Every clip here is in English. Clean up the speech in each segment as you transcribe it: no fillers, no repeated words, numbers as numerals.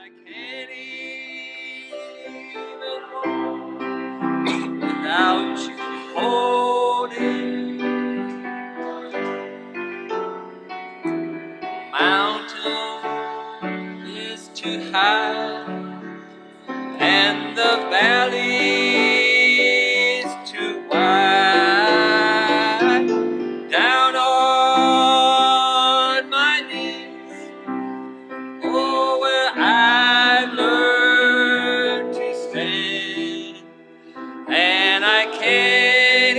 can't even walk without you holding. Mountain is too high and the valley is too wide. Down on my knees, oh, where I learned to stand, and I can't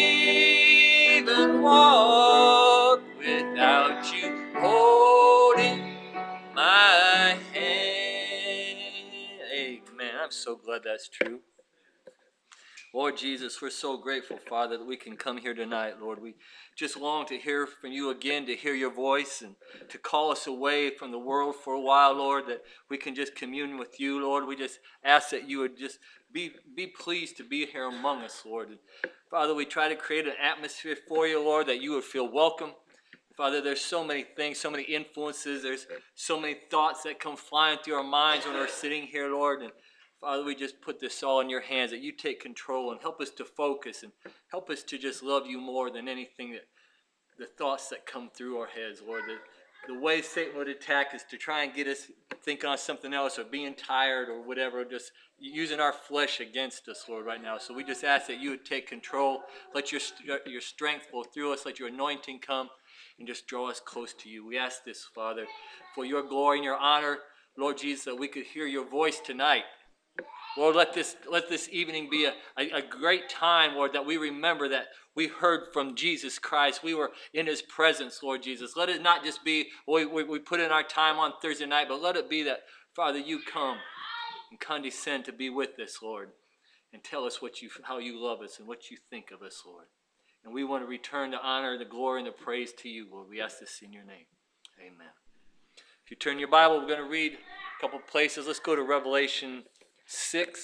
even walk without you holding my hand. Amen. I'm so glad that's true. Lord Jesus, we're so grateful, Father, that we can come here tonight, Lord. We just long to hear from you again, to hear your voice and to call us away from the world for a while, Lord, that we can just commune with you, Lord. We just ask that you would just be pleased to be here among us, Lord. And Father, we try to create an atmosphere for you, Lord, that you would feel welcome. Father, there's so many things, so many influences. There's so many thoughts that come flying through our minds when we're sitting here, Lord. And Father, we just put this all in your hands, that you take control and help us to focus and help us to just love you more than anything, that the thoughts that come through our heads, Lord. The way Satan would attack is to try and get us thinking on something else or being tired or whatever, just using our flesh against us, Lord, right now. So we just ask that you would take control. Let your strength flow through us. Let your anointing come and just draw us close to you. We ask this, Father, for your glory and your honor, Lord Jesus, that we could hear your voice tonight. Lord, let this evening be a great time, Lord, that we remember that we heard from Jesus Christ. We were in his presence, Lord Jesus. Let it not just be we put in our time on Thursday night, but let it be that, Father, you come and condescend to be with us, Lord, and tell us how you love us and what you think of us, Lord. And we want to return the honor, the glory, and the praise to you, Lord. We ask this in your name. Amen. If you turn your Bible, we're going to read a couple places. Let's go to Revelation 6.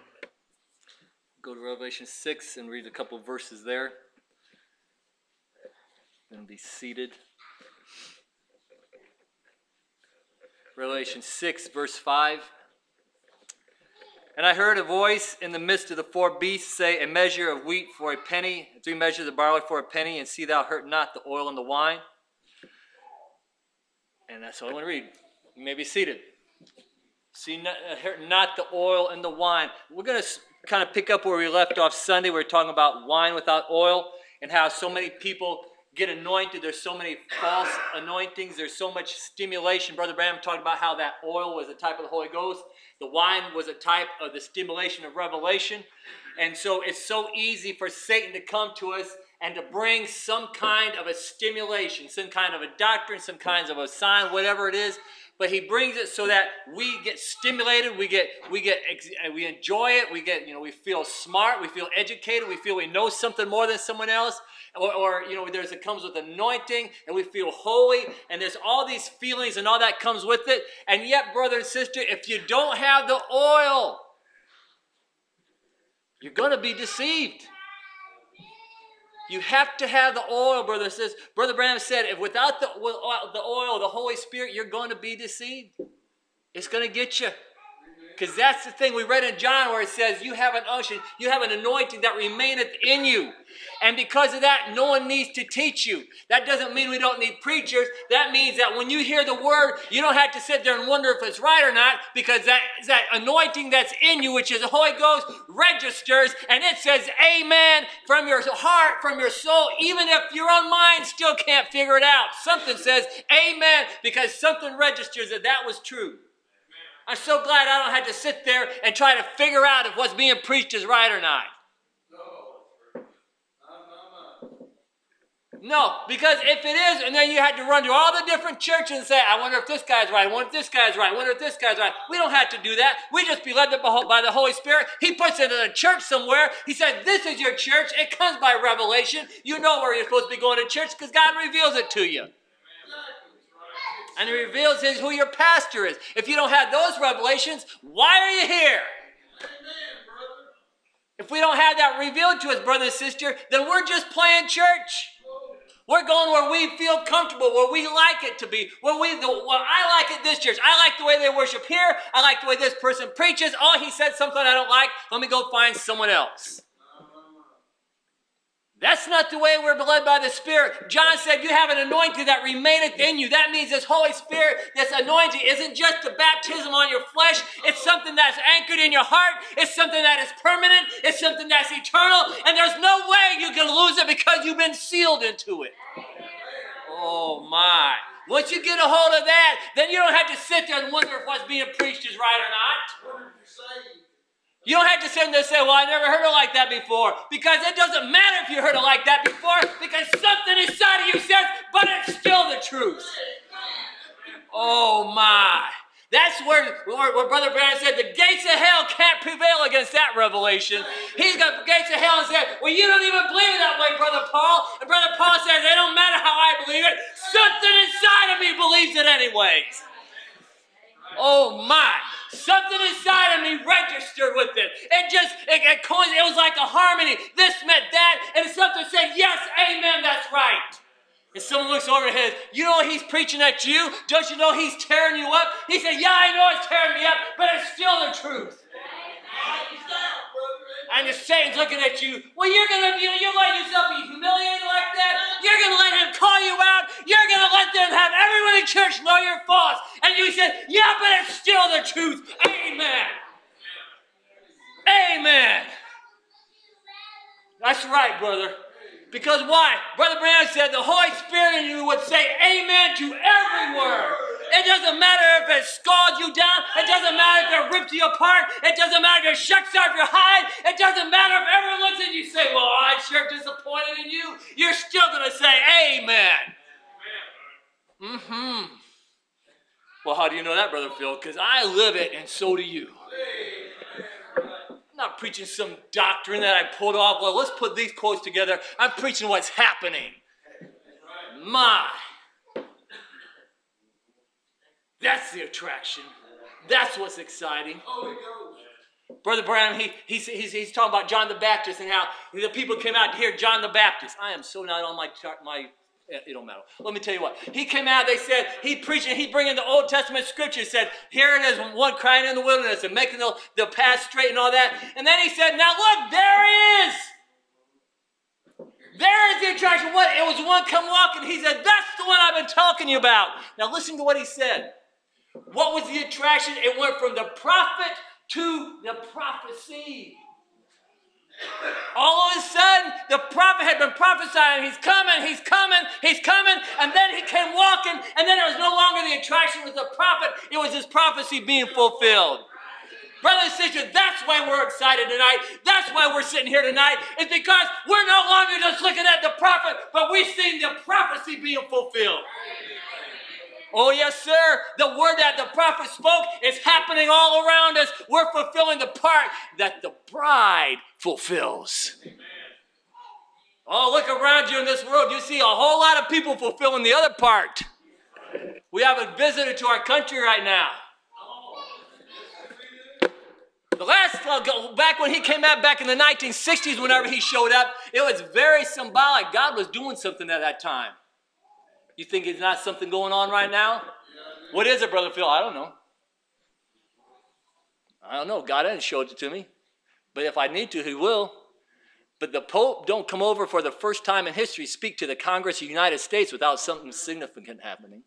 Go to Revelation 6 and read a couple verses there. I'm going to be seated. Revelation 6, verse 5. And I heard a voice in the midst of the four beasts say, a measure of wheat for a penny, 3 measures of barley for a penny, and see thou hurt not the oil and the wine. And that's all I want to read. You may be seated. See not the oil and the wine. We're going to kind of pick up where we left off Sunday. We were talking about wine without oil and how so many people get anointed. There's so many false anointings. There's so much stimulation. Brother Branham talked about how that oil was a type of the Holy Ghost. The wine was a type of the stimulation of revelation. And so it's so easy for Satan to come to us and to bring some kind of a stimulation, some kind of a doctrine, some kinds of a sign, whatever it is. But he brings it so that we get stimulated, we enjoy it, we feel smart, we feel educated, we feel we know something more than someone else, or it comes with anointing, and we feel holy, and there's all these feelings and all that comes with it. And yet, brother and sister, if you don't have the oil, you're going to be deceived. You have to have the oil, brother and sister. Brother Branham said, if without the oil, the Holy Spirit, you're going to be deceived. It's going to get you. Because that's the thing we read in John where it says, you have an unction, you have an anointing that remaineth in you. And because of that, no one needs to teach you. That doesn't mean we don't need preachers. That means that when you hear the word, you don't have to sit there and wonder if it's right or not, because that anointing that's in you, which is the Holy Ghost, registers, and it says amen from your heart, from your soul, even if your own mind still can't figure it out. Something says amen because something registers that was true. I'm so glad I don't have to sit there and try to figure out if what's being preached is right or not. No, because if it is, and then you had to run to all the different churches and say, I wonder if this guy's right, I wonder if this guy's right, I wonder if this guy's right. We don't have to do that. We just be led by the Holy Spirit. He puts it in a church somewhere. He said, this is your church. It comes by revelation. You know where you're supposed to be going to church because God reveals it to you. And he reveals who your pastor is. If you don't have those revelations, why are you here? Amen, brother. If we don't have that revealed to us, brother and sister, then we're just playing church. We're going where we feel comfortable, where we like it to be. Well, I like it this church. I like the way they worship here. I like the way this person preaches. Oh, he said something I don't like. Let me go find someone else. That's not the way we're led by the Spirit. John said, you have an anointing that remaineth in you. That means this Holy Spirit, this anointing isn't just a baptism on your flesh. It's something that's anchored in your heart. It's something that is permanent. It's something that's eternal. And there's no way you can lose it because you've been sealed into it. Oh, my. Once you get a hold of that, then you don't have to sit there and wonder if what's being preached is right or not. You don't have to sit there and say, well, I never heard it like that before. Because it doesn't matter if you heard it like that before, because something inside of you says, but it's still the truth. Oh, my. That's where Brother Branham said, the gates of hell can't prevail against that revelation. He's got the gates of hell and said, well, you don't even believe it that way, Brother Paul. And Brother Paul says, it don't matter how I believe it. Something inside of me believes it anyways. Oh, my. Something inside of me registered with it. It was like a harmony. This meant that. And something said, yes, amen, that's right. And someone looks over his, you know he's preaching at you? Don't you know he's tearing you up? He said, yeah, I know it's tearing me up, but it's still the truth. And the Satan's looking at you. Well, you let yourself be humiliated like that? You're going to let him call you out? You're going to let them have everyone in church know you're false? And you said, yeah, but it's still the truth. Amen. Amen. That's right, brother. Because why? Brother Branham said the Holy Spirit in you would say amen to every word. It doesn't matter if it scalds you down. It doesn't matter if it rips you apart. It doesn't matter if it shucks off your hide. It doesn't matter if everyone looks at you and say, well, I'm sure disappointed in you. You're still going to say amen. Mm-hmm. Well, how do you know that, Brother Phil? Because I live it and so do you. I'm not preaching some doctrine that I pulled off. Well, let's put these quotes together. I'm preaching what's happening. My. That's the attraction. That's what's exciting. Brother Branham, he's talking about John the Baptist and how the people came out to hear John the Baptist. I am so not on my it don't matter. Let me tell you what. He came out, they said, he preaching, he bringing the Old Testament scripture, said, here it is, one crying in the wilderness and making the path straight and all that. And then he said, now look, there he is. There is the attraction. What? It was one come walking. He said, that's the one I've been talking to you about. Now listen to what he said. What was the attraction? It went from the prophet to the prophecy. All of a sudden, the prophet had been prophesying, he's coming, he's coming, he's coming, and then he came walking, and then it was no longer the attraction with the prophet, it was his prophecy being fulfilled. Brothers and sisters, that's why we're excited tonight. That's why we're sitting here tonight. It's because we're no longer just looking at the prophet, but we've seen the prophecy being fulfilled. Oh, yes, sir. The word that the prophet spoke is happening all around us. We're fulfilling the part that the bride fulfills. Amen. Oh, look around you in this world. You see a whole lot of people fulfilling the other part. We have a visitor to our country right now. Back when he came out back in the 1960s, whenever he showed up, it was very symbolic. God was doing something at that time. You think it's not something going on right now? What is it, Brother Phil? I don't know. God didn't show it to me. But if I need to, he will. But the Pope don't come over for the first time in history speak to the Congress of the United States without something significant happening.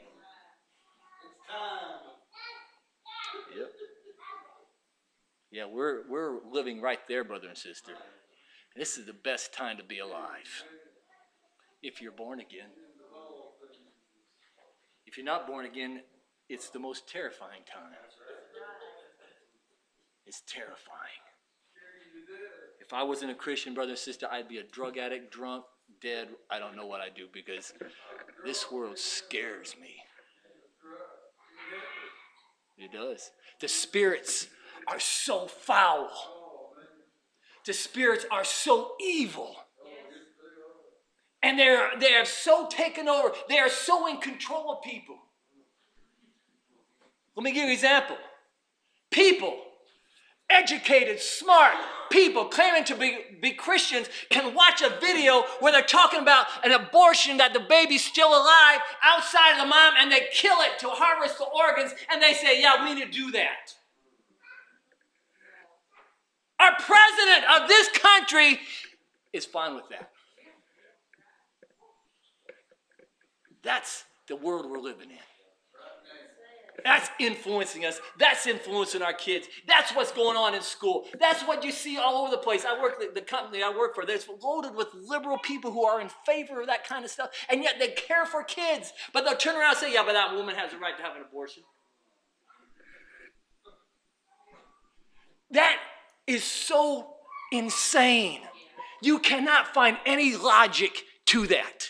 Yep. Yeah, we're living right there, brother and sister. This is the best time to be alive. If you're born again. If you're not born again, it's the most terrifying time. It's terrifying. If I wasn't a Christian, brother and sister, I'd be a drug addict, drunk, dead. I don't know what I'd do because this world scares me. It does. The spirits are so foul. The spirits are so evil. And they are so taken over. They are so in control of people. Let me give you an example. People educated, smart people claiming to be Christians can watch a video where they're talking about an abortion, that the baby's still alive outside of the mom, and they kill it to harvest the organs, and they say, yeah, we need to do that. Our president of this country is fine with that. That's the world we're living in. That's influencing us. That's influencing our kids. That's what's going on in school. That's what you see all over the place. The company I work for, it's loaded with liberal people who are in favor of that kind of stuff, and yet they care for kids. But they'll turn around and say, yeah, but that woman has the right to have an abortion. That is so insane. You cannot find any logic to that.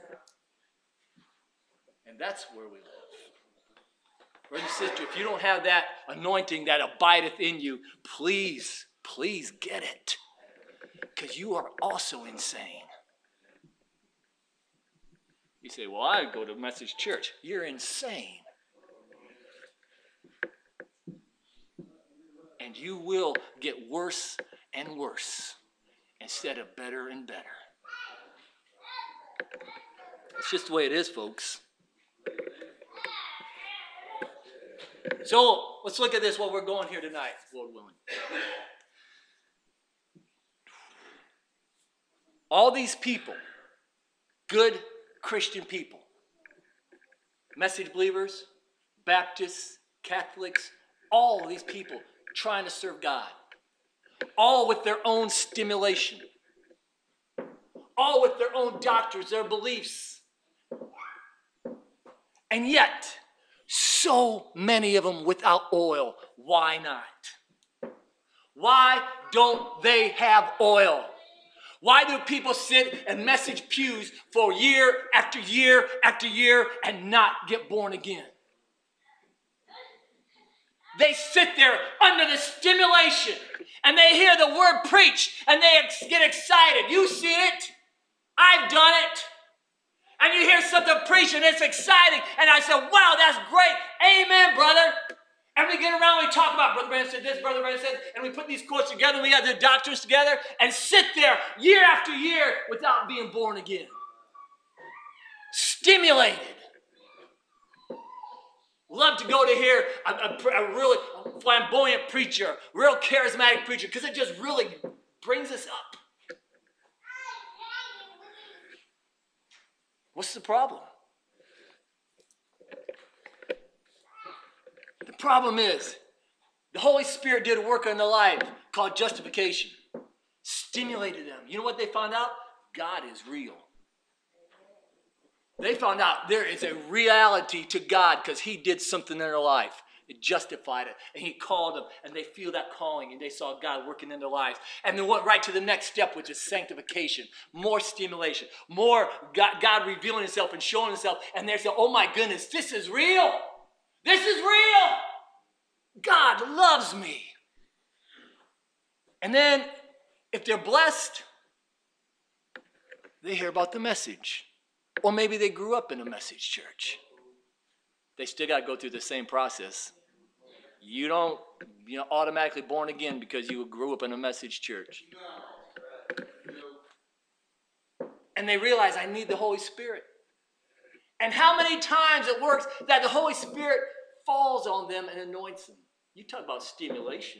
And that's where we live. Brother and sister, if you don't have that anointing that abideth in you, please get it. Because you are also insane. You say, well, I go to Message Church. You're insane. And you will get worse and worse instead of better and better. It's just the way it is, folks. So let's look at this while we're going here tonight, Lord willing. All these people, good Christian people, Message believers, Baptists, Catholics, all of these people trying to serve God, all with their own stimulation, all with their own doctrines, their beliefs. And yet, so many of them without oil. Why not? Why don't they have oil? Why do people sit in message pews for year after year after year and not get born again? They sit there under the stimulation and they hear the word preached and they get excited. You see it. I've done it. And you hear something preached and it's exciting. And I said, wow, that's great. Amen, brother. And we get around and we talk about, Brother Brandon said this, Brother Brandon said, and we put these quotes together and we have the doctrines together and sit there year after year without being born again. Stimulated. Love to go to hear a really flamboyant preacher, real charismatic preacher, because it just really brings us up. What's the problem? The problem is the Holy Spirit did a work in their life called justification. Stimulated them. You know what they found out? God is real. They found out there is a reality to God because he did something in their life. It justified it. And he called them and they feel that calling and they saw God working in their lives. And they went right to the next step, which is sanctification. More stimulation. More God revealing himself and showing himself. And they say, oh my goodness, this is real. This is real. God loves me. And then if they're blessed, they hear about the message. Or maybe they grew up in a message church. They still got to go through the same process. You don't, automatically born again because you grew up in a message church. And they realize I need the Holy Spirit. And how many times it works that the Holy Spirit falls on them and anoints them. You talk about stimulation.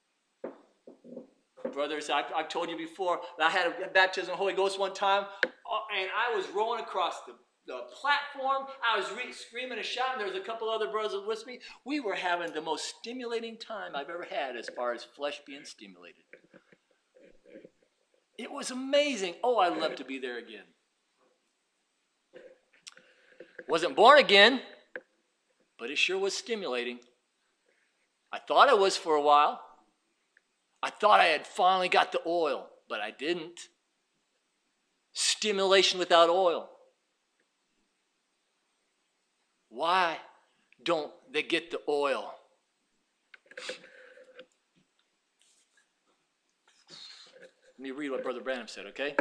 Brothers, I've told you before, I had a baptism of the Holy Ghost one time, and I was rolling across the platform. I was screaming and shouting. There was a couple other brothers with me. We were having the most stimulating time I've ever had as far as flesh being stimulated. It was amazing. Oh, I'd love to be there again. Wasn't born again, but it sure was stimulating. I thought I was for a while. I thought I had finally got the oil, but I didn't. Stimulation without oil. Why don't they get the oil? Let me read what Brother Branham said, okay?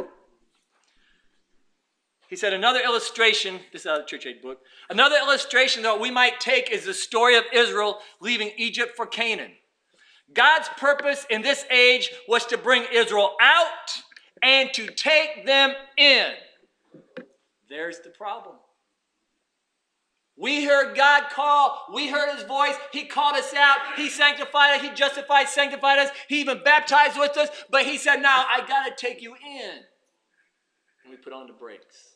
He said, another illustration, this is out of the Church Aid book, another illustration that we might take is the story of Israel leaving Egypt for Canaan. God's purpose in this age was to bring Israel out and to take them in. There's the problem. We heard God call. We heard his voice. He called us out. He sanctified us. He justified, sanctified us. He even baptized with us. But he said, now I got to take you in. And we put on the brakes.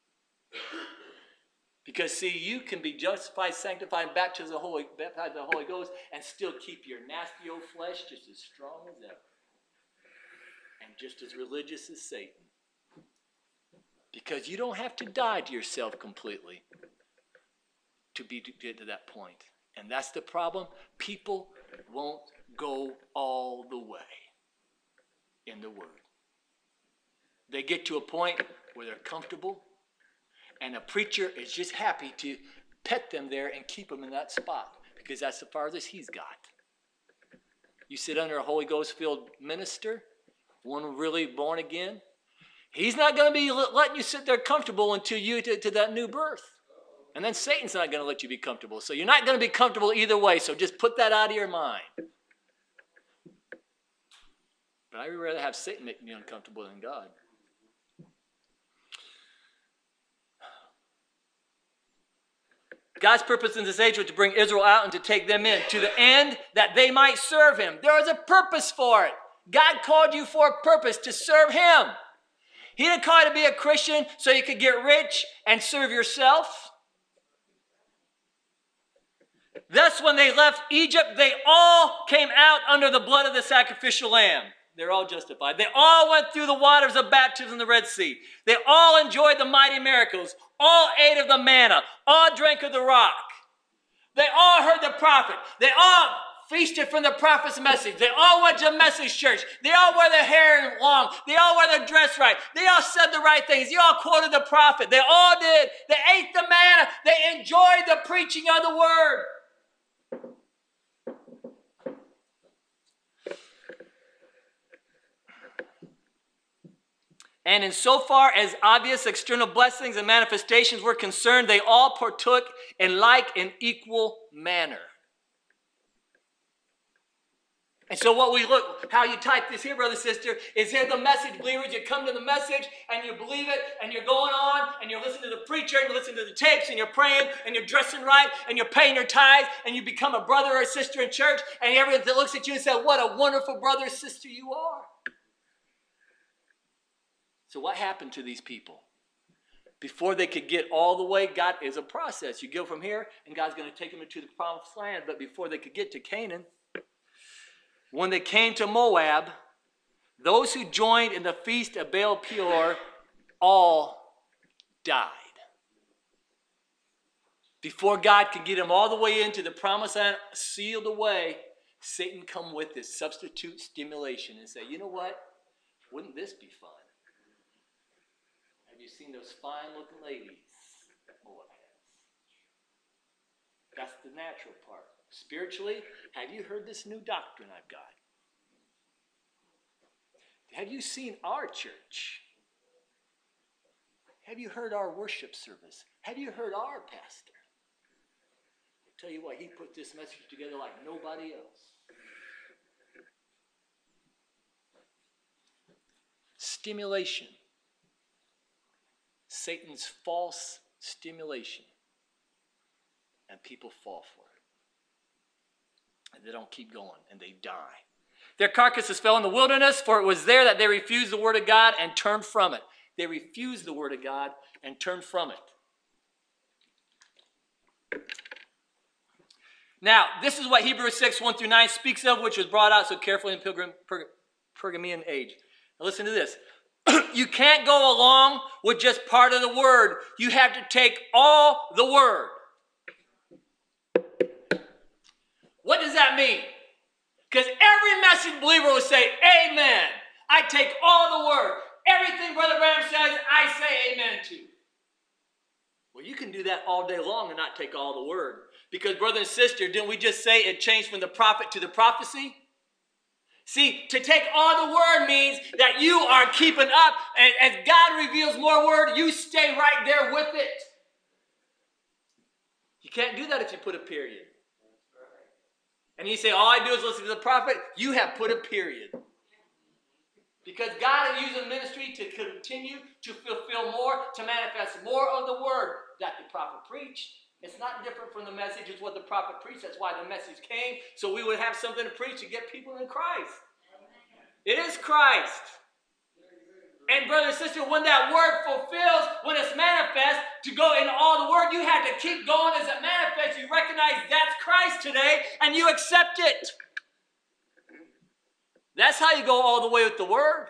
Because, see, you can be justified, sanctified, and baptized with the Holy Ghost and still keep your nasty old flesh just as strong as ever. And just as religious as Satan. Because you don't have to die to yourself completely to get to that point. And that's the problem. People won't go all the way in the Word. They get to a point where they're comfortable, and a preacher is just happy to pet them there and keep them in that spot because that's the farthest he's got. You sit under a Holy Ghost-filled minister, one really born again, he's not going to be letting you sit there comfortable until you to that new birth. And then Satan's not going to let you be comfortable. So you're not going to be comfortable either way. So just put that out of your mind. But I would rather have Satan make me uncomfortable than God. God's purpose in this age was to bring Israel out and to take them in to the end that they might serve him. There was a purpose for it. God called you for a purpose, to serve him. He didn't call you to be a Christian so you could get rich and serve yourself. Thus, when they left Egypt, they all came out under the blood of the sacrificial lamb. They're all justified. They all went through the waters of baptism in the Red Sea. They all enjoyed the mighty miracles. All ate of the manna. All drank of the rock. They all heard the prophet. They all feasted from the prophet's message. They all went to message church. They all wore their hair long. They all wore their dress right. They all said the right things. They all quoted the prophet. They all did. They ate the manna. They enjoyed the preaching of the word. And in so far as obvious external blessings and manifestations were concerned, they all partook in like and equal manner. And so what we look, how you type this here, brother, sister, is here the message, believers. You come to the message and you believe it and you're going on and you're listening to the preacher and you're listening to the tapes and you're praying and you're dressing right and you're paying your tithes and you become a brother or a sister in church and everyone that looks at you and says, what a wonderful brother or sister you are. So what happened to these people? Before they could get all the way, God is a process. You go from here and God's going to take them into the promised land. But before they could get to Canaan, when they came to Moab, those who joined in the feast of Baal Peor all died. Before God could get them all the way into the promised land, sealed away, Satan come with this substitute stimulation and say, you know what? Wouldn't this be fun? Have you seen those fine-looking ladies Moab has? That's the natural part. Spiritually, have you heard this new doctrine I've got? Have you seen our church? Have you heard our worship service? Have you heard our pastor? I'll tell you what, he put this message together like nobody else. Stimulation. Satan's false stimulation. And people fall for it. And they don't keep going, and they die. Their carcasses fell in the wilderness, for it was there that they refused the word of God and turned from it. They refused the word of God and turned from it. Now, this is what Hebrews 6, 1 through 9 speaks of, which was brought out so carefully in Pergamean age. Now listen to this. You can't go along with just part of the word. You have to take all the word. What does that mean? Because every message believer will say, amen. I take all the word. Everything Brother Branham says, I say amen to. Well, you can do that all day long and not take all the word. Because, brother and sister, didn't we just say it changed from the prophet to the prophecy? See, to take all the word means that you are keeping up. And as God reveals more word, you stay right there with it. You can't do that if you put a period. and you say, all I do is listen to the prophet, you have put a period. Because God is using ministry to continue to fulfill more, to manifest more of the word that the prophet preached. It's not different from the message. It's what the prophet preached. That's why the message came, so we would have something to preach to get people in Christ. It is Christ. And brother and sister, when that word fulfills, when it's manifest, to go in all the word, you have to keep going as it manifests. You recognize that's Christ today, and you accept it. That's how you go all the way with the word.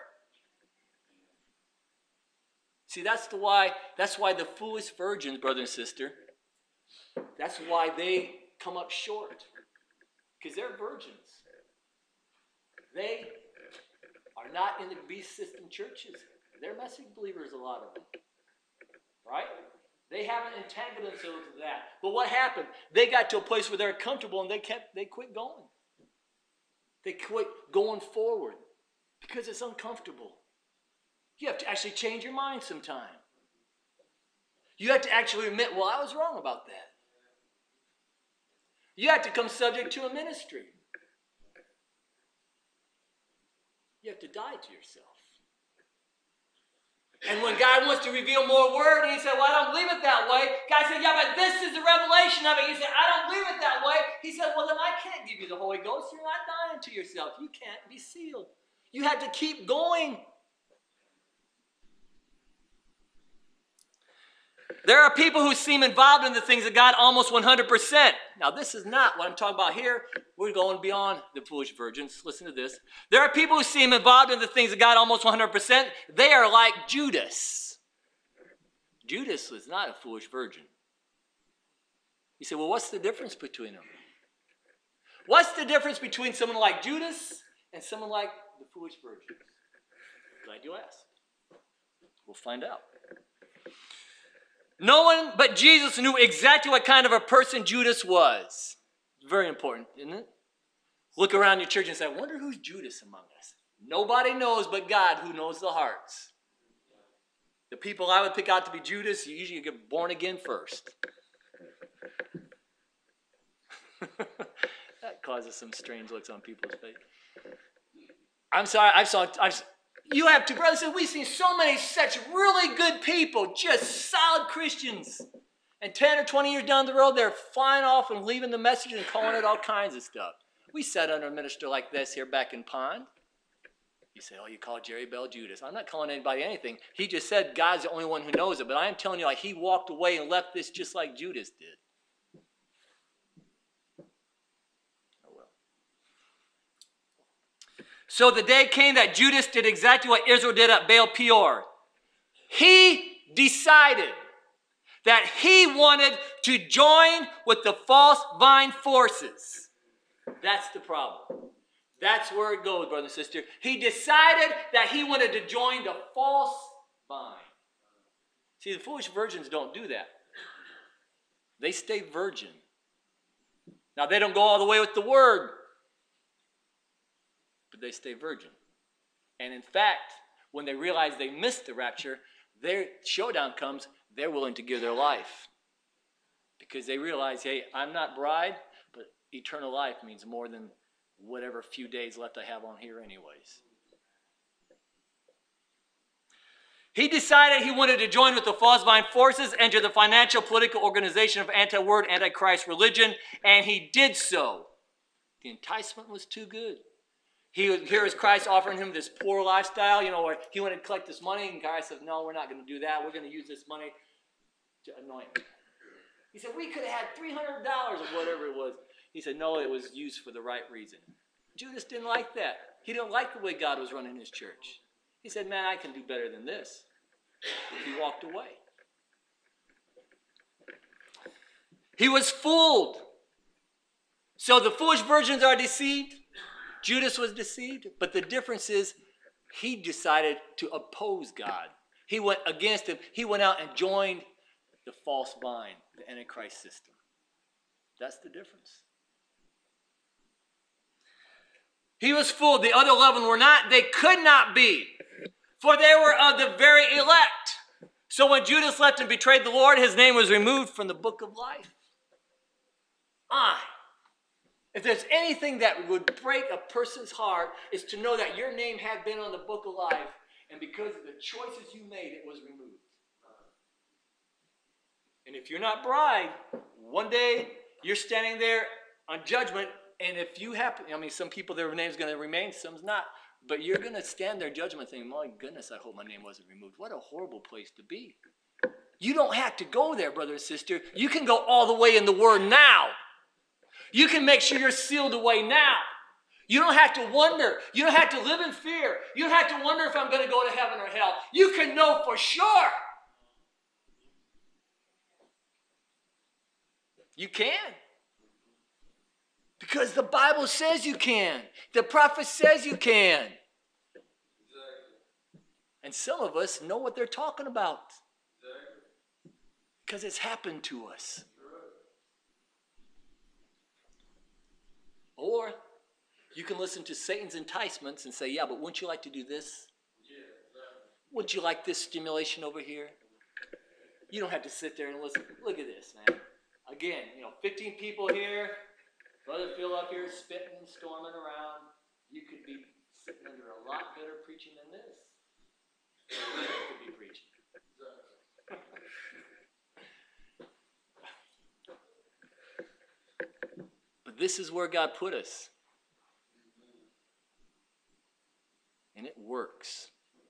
See, that's why the foolish virgins, brother and sister, that's why they come up short. Because they're virgins. They are not in the beast system churches. They're message believers, a lot of them. Right? They haven't entangled themselves with that. But what happened? They got to a place where they're comfortable and they quit going. They quit going forward because it's uncomfortable. You have to actually change your mind sometime. You have to actually admit, well, I was wrong about that. You have to come subject to a ministry. You have to die to yourself. And when God wants to reveal more word, and he said, well, I don't believe it that way. God said, yeah, but this is the revelation of it. You said, I don't believe it that way. He said, well, then I can't give you the Holy Ghost. You're not dying to yourself. You can't be sealed. You have to keep going. There are people who seem involved in the things of God almost 100%. Now, this is not what I'm talking about here. We're going beyond the foolish virgins. Listen to this. There are people who seem involved in the things of God almost 100%. They are like Judas. Judas was not a foolish virgin. You say, well, what's the difference between them? What's the difference between someone like Judas and someone like the foolish virgins? Glad you asked. We'll find out. No one but Jesus knew exactly what kind of a person Judas was. Very important, isn't it? Look around your church and say, I wonder who's Judas among us. Nobody knows but God who knows the hearts. The people I would pick out to be Judas, you usually get born again first. That causes some strange looks on people's face. I'm sorry, you have to, brothers, we've seen so many such really good people, just solid Christians. And 10 or 20 years down the road, they're flying off and leaving the message and calling it all kinds of stuff. We sat under a minister like this here back in Pond. You say, oh, you call Jerry Bell Judas. I'm not calling anybody anything. He just said God's the only one who knows it. But I am telling you, like, he walked away and left this just like Judas did. So the day came that Judas did exactly what Israel did at Baal Peor. He decided that he wanted to join with the false vine forces. That's the problem. That's where it goes, brother and sister. He decided that he wanted to join the false vine. See, the foolish virgins don't do that. They stay virgin. Now, they don't go all the way with the word, but they stay virgin. And in fact, when they realize they missed the rapture, their showdown comes, they're willing to give their life. Because they realize, hey, I'm not bride, but eternal life means more than whatever few days left I have on here anyways. He decided he wanted to join with the false vine forces, enter the financial, political organization of anti-word, anti-Christ religion, and he did so. The enticement was too good. Here is Christ offering him this poor lifestyle, where he wanted to collect this money, and Christ said, no, we're not going to do that. We're going to use this money to anoint him. He said, we could have had $300 or whatever it was. He said, no, it was used for the right reason. Judas didn't like that. He didn't like the way God was running his church. He said, man, I can do better than this. He walked away. He was fooled. So the foolish virgins are deceived. Judas was deceived. But the difference is he decided to oppose God. He went against him. He went out and joined the false vine, the Antichrist system. That's the difference. He was fooled. The other 11 were not. They could not be. For they were of the very elect. So when Judas left and betrayed the Lord, his name was removed from the book of life. If there's anything that would break a person's heart, it's to know that your name had been on the book of life, and because of the choices you made, it was removed. And if you're not bride, one day you're standing there on judgment, and if you happen, some people, their name's going to remain, some's not, but you're going to stand there judgment thinking, my goodness, I hope my name wasn't removed. What a horrible place to be. You don't have to go there, brother and sister. You can go all the way in the Word now. You can make sure you're sealed away now. You don't have to wonder. You don't have to live in fear. You don't have to wonder if I'm going to go to heaven or hell. You can know for sure. You can. Because the Bible says you can. The prophet says you can. And some of us know what they're talking about. Because it's happened to us. Or you can listen to Satan's enticements and say, yeah, but wouldn't you like to do this? Wouldn't you like this stimulation over here? You don't have to sit there and listen. Look at this, man. Again, 15 people here. Brother Phil up here spitting and storming around. You could be sitting under a lot better preaching than this. You could be preaching. But this is where God put us. And it works.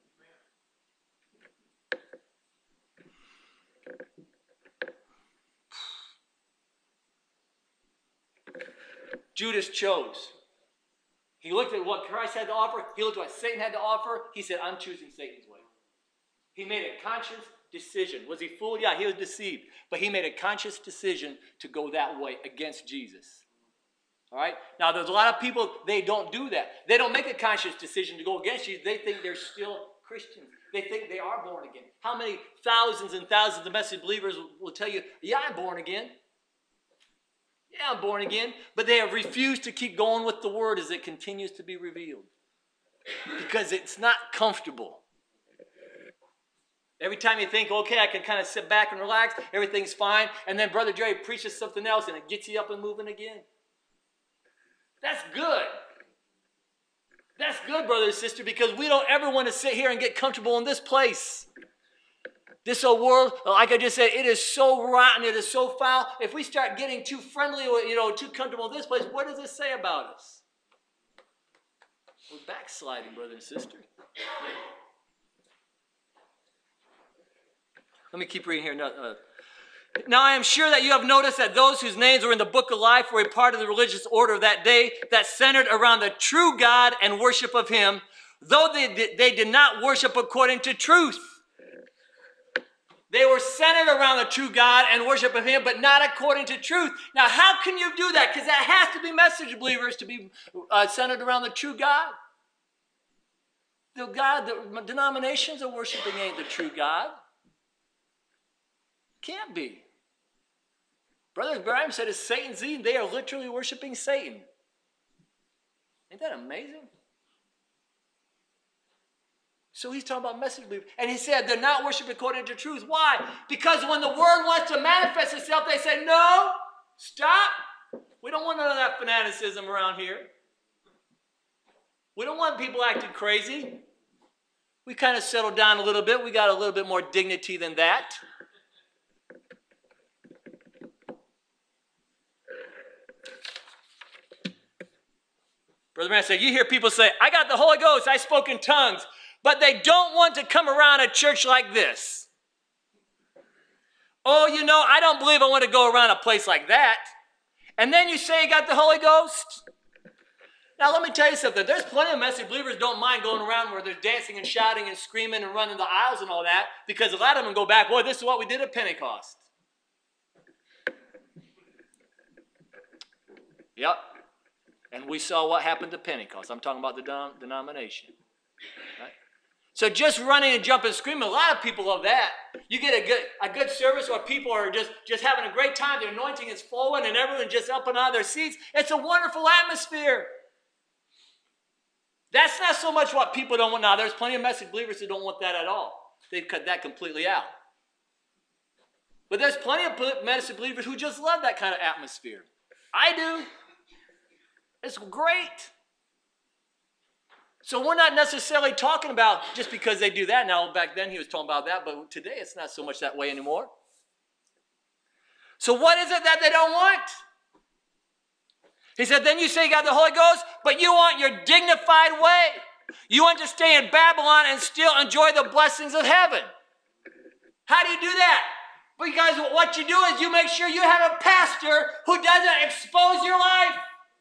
Judas chose. He looked at what Christ had to offer. He looked at what Satan had to offer. He said, I'm choosing Satan's way. He made a conscious decision. Was he fooled? Yeah, he was deceived. But he made a conscious decision to go that way against Jesus. All right? Now, there's a lot of people, they don't do that. They don't make a conscious decision to go against Jesus. They think they're still Christians. They think they are born again. How many thousands and thousands of message believers will tell you, yeah, I'm born again. Yeah, I'm born again. But they have refused to keep going with the word as it continues to be revealed. Because it's not comfortable. Every time you think, okay, I can kind of sit back and relax, everything's fine, and then Brother Jerry preaches something else and it gets you up and moving again. That's good. That's good, brother and sister, because we don't ever want to sit here and get comfortable in this place. This old world, like I just said, it is so rotten, it is so foul. If we start getting too friendly, too comfortable in this place, what does it say about us? We're backsliding, brother and sister. Let me keep reading here. Now I am sure that you have noticed that those whose names were in the book of life were a part of the religious order of that day that centered around the true God and worship of Him, though they did not worship according to truth. They were centered around the true God and worship of Him, but not according to truth. Now, how can you do that? Because that has to be message believers to be centered around the true God. The God, the denominations are worshiping ain't the true God. Can't be. Brother Abraham said it's Satan's Eden. They are literally worshiping Satan. Ain't that amazing? So he's talking about message believers. And he said they're not worshiping according to truth. Why? Because when the word wants to manifest itself, they say, no, stop. We don't want none of that fanaticism around here. We don't want people acting crazy. We kind of settled down a little bit. We got a little bit more dignity than that. Brother Man said, you hear people say, I got the Holy Ghost, I spoke in tongues, but they don't want to come around a church like this. Oh, I don't believe I want to go around a place like that. And then you say you got the Holy Ghost? Now, let me tell you something. There's plenty of message believers don't mind going around where they're dancing and shouting and screaming and running the aisles and all that, because a lot of them go back, boy, this is what we did at Pentecost. Yep. And we saw what happened to Pentecost. I'm talking about the denomination. Right? So just running and jumping and screaming, a lot of people love that. You get a good service where people are just having a great time. The anointing is flowing and everyone's just up and out of their seats. It's a wonderful atmosphere. That's not so much what people don't want. Now, there's plenty of message believers who don't want that at all. They've cut that completely out. But there's plenty of message believers who just love that kind of atmosphere. I do. It's great. So we're not necessarily talking about just because they do that. Now, back then he was talking about that, but today it's not so much that way anymore. So what is it that they don't want? He said, then you say you got the Holy Ghost, but you want your dignified way. You want to stay in Babylon and still enjoy the blessings of heaven. How do you do that? Because what you do is you make sure you have a pastor who doesn't expose your life.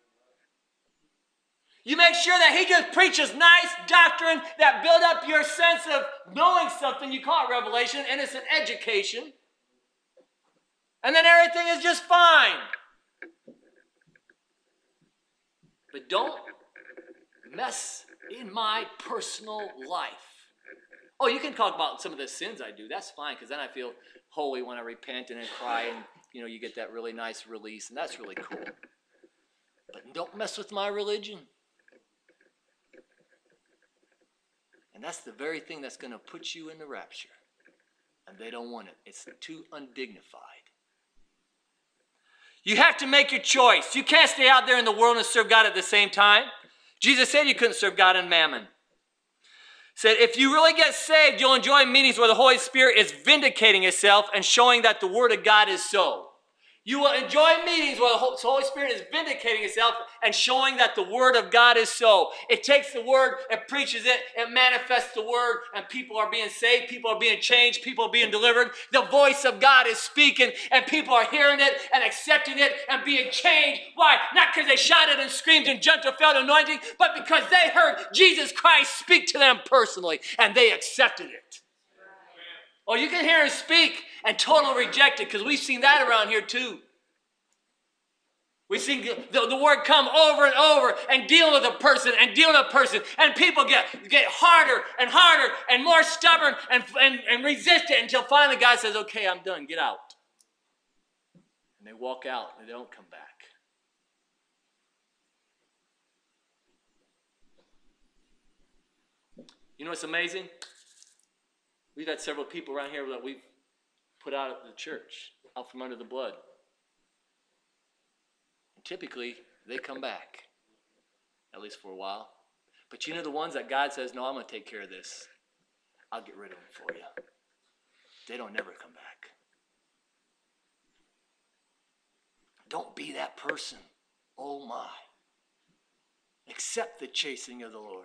You make sure that he just preaches nice doctrine that build up your sense of knowing something. You call it revelation, innocent education. And then everything is just fine. But don't mess in my personal life. Oh, you can talk about some of the sins I do. That's fine, because then I feel holy when I repent and then cry, and you get that really nice release, and that's really cool. But don't mess with my religion. And that's the very thing that's going to put you in the rapture. And they don't want it. It's too undignified. You have to make your choice. You can't stay out there in the world and serve God at the same time. Jesus said you couldn't serve God and mammon. He said, if you really get saved, you'll enjoy meetings where the Holy Spirit is vindicating itself and showing that the Word of God is so. You will enjoy meetings where the Holy Spirit is vindicating itself and showing that the Word of God is so. It takes the Word, it preaches it, it manifests the Word, and people are being saved, people are being changed, people are being delivered. The voice of God is speaking, and people are hearing it and accepting it and being changed. Why? Not because they shouted and screamed and jumped or felt anointing, but because they heard Jesus Christ speak to them personally, and they accepted it. Or you can hear him speak and totally reject it, because we've seen that around here too. We've seen the word come over and over and deal with a person and deal with a person, and people get harder and harder and more stubborn and resist it until finally God says, okay, I'm done, get out. And they walk out and they don't come back. You know what's amazing? We've had several people around here that we've put out of the church, out from under the blood. And typically, they come back, at least for a while. But you know the ones that God says, no, I'm going to take care of this. I'll get rid of them for you. They don't never come back. Don't be that person. Oh my. Accept the chastening of the Lord.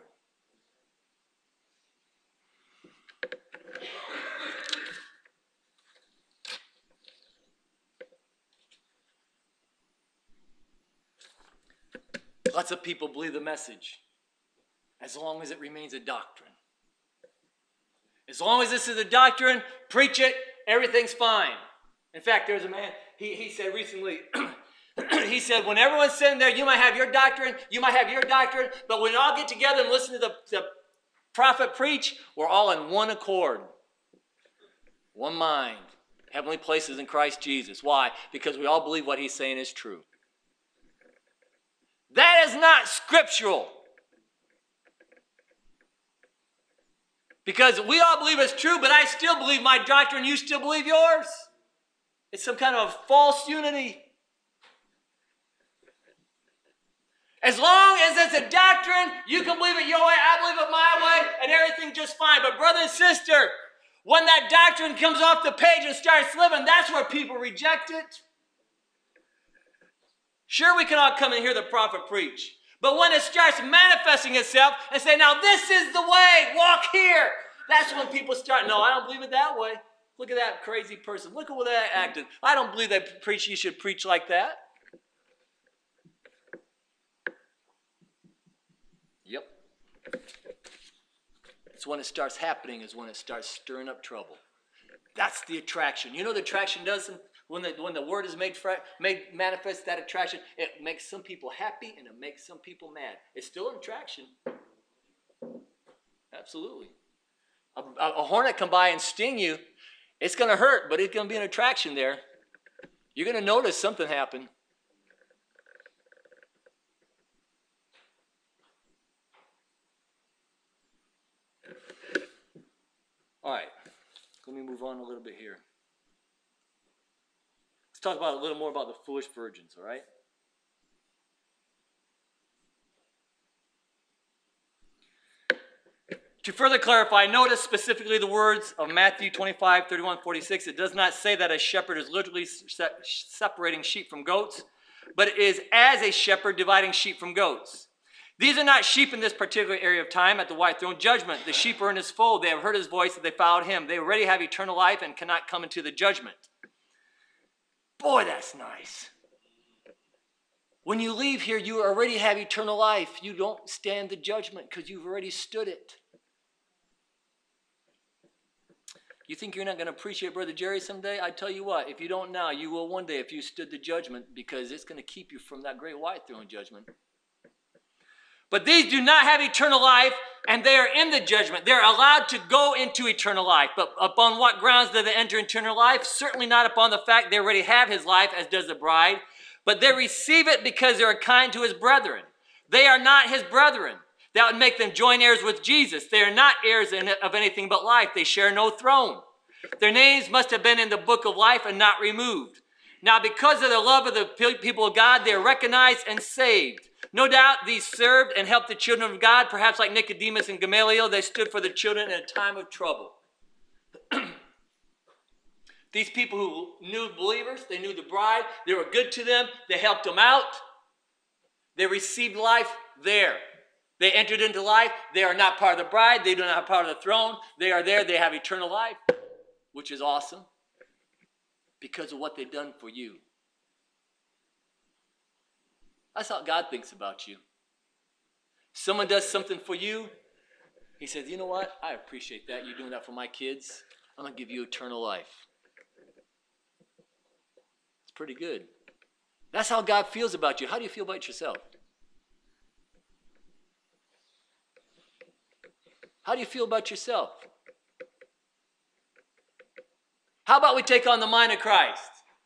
Lots of people believe the message as long as it remains a doctrine. As long as this is a doctrine, preach it, everything's fine. In fact, there's a man, he said recently, he said, when everyone's sitting there, you might have your doctrine, but when you all get together and listen to the prophet preach, we're all in one accord, one mind, heavenly places in Christ Jesus. Why? Because we all believe what he's saying is true. That is not scriptural. Because we all believe it's true, but I still believe my doctrine, you still believe yours. It's some kind of false unity. As long as it's a doctrine, you can believe it your way, I believe it my way, and everything's just fine. But brother and sister, when that doctrine comes off the page and starts living, that's where people reject it. Sure, we can all come and hear the prophet preach. But when it starts manifesting itself and say, now this is the way, walk here. That's when people start, no, I don't believe it that way. Look at that crazy person. Look at what they're acting. I don't believe they preach, you should preach like that. Yep. It's when it starts happening is when it starts stirring up trouble. That's the attraction. You know the attraction does when the word is made manifest, that attraction, it makes some people happy and it makes some people mad. It's still an attraction. Absolutely. A hornet come by and sting you. It's going to hurt, but it's going to be an attraction there. You're going to notice something happen. All right. Let me move on a little bit here. Let's talk about a little more about the foolish virgins, all right? To further clarify, notice specifically the words of Matthew 25, 31, 46. It does not say that a shepherd is literally separating sheep from goats, but it is as a shepherd dividing sheep from goats. These are not sheep in this particular area of time at the white throne judgment. The sheep are in his fold. They have heard his voice and they followed him. They already have eternal life and cannot come into the judgment. Boy, that's nice. When you leave here, you already have eternal life. You don't stand the judgment because you've already stood it. You think you're not going to appreciate Brother Jerry someday? I tell you what, if you don't now, you will one day if you stood the judgment, because it's going to keep you from that great white throne judgment. But these do not have eternal life, and they are in the judgment. They're allowed to go into eternal life. But upon what grounds do they enter eternal life? Certainly not upon the fact they already have his life, as does the bride. But they receive it because they are kind to his brethren. They are not his brethren. That would make them joint heirs with Jesus. They are not heirs of anything but life. They share no throne. Their names must have been in the book of life and not removed. Now, because of their love of the people of God, they are recognized and saved. No doubt these served and helped the children of God, perhaps like Nicodemus and Gamaliel. They stood for the children in a time of trouble. These people who knew believers, they knew the bride, they were good to them, they helped them out. They received life there. They entered into life. They are not part of the bride. They do not have part of the throne. They are there. They have eternal life, which is awesome because of what they've done for you. That's how God thinks about you. Someone does something for you. He says, you know what? I appreciate that. You're doing that for my kids. I'm going to give you eternal life. It's pretty good. That's how God feels about you. How do you feel about yourself? How do you feel about yourself? How about we take on the mind of Christ?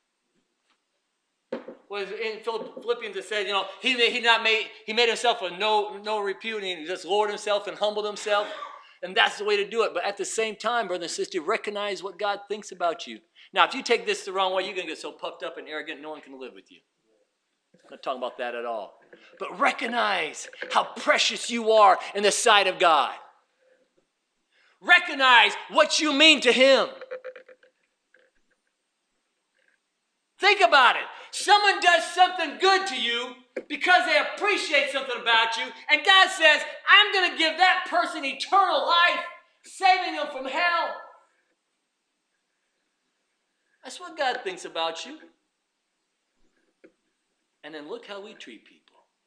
Well, in Philippians it says, he made himself a no repute, and he just lowered himself and humbled himself. And that's the way to do it. But at the same time, brother and sister, recognize what God thinks about you. Now, if you take this the wrong way, you're going to get so puffed up and arrogant, no one can live with you. I'm not talking about that at all. But recognize how precious you are in the sight of God. Recognize what you mean to him. Think about it. Someone does something good to you because they appreciate something about you, and God says, I'm going to give that person eternal life, saving them from hell. That's what God thinks about you. And then look how we treat people.